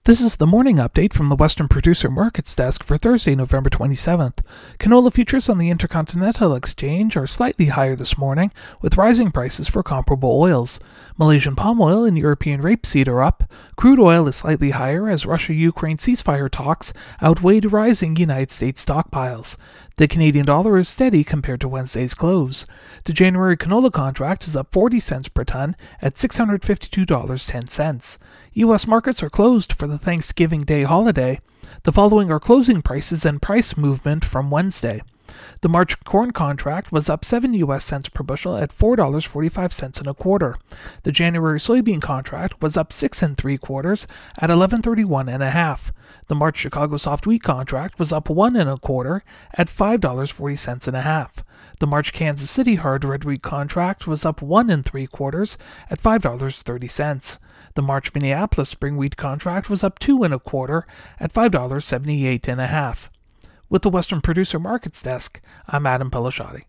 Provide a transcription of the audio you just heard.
This is the morning update from the Western Producer Markets Desk for Thursday, November 27th. Canola futures on the Intercontinental Exchange are slightly higher this morning, with rising prices for comparable oils. Malaysian palm oil and European rapeseed are up. Crude oil is slightly higher as Russia-Ukraine ceasefire talks outweighed rising United States stockpiles. The Canadian dollar is steady compared to Wednesday's close. The January canola contract is up 40 cents per ton at $652.10. U.S. markets are closed for the Thanksgiving Day holiday. The following are closing prices and price movement from Wednesday. The March corn contract was up 7 U.S. cents per bushel at $4.45 a quarter. The January soybean contract was up 6 3/4 at $11.31 1/2. The March Chicago soft wheat contract was up 1 1/4 at $5.40 1/2. The March Kansas City hard red wheat contract was up 1 3/4 at $5.30. The March Minneapolis spring wheat contract was up 2 1/4 at $5.78 1/2. With the Western Producer Markets Desk, I'm Adam Pelashati.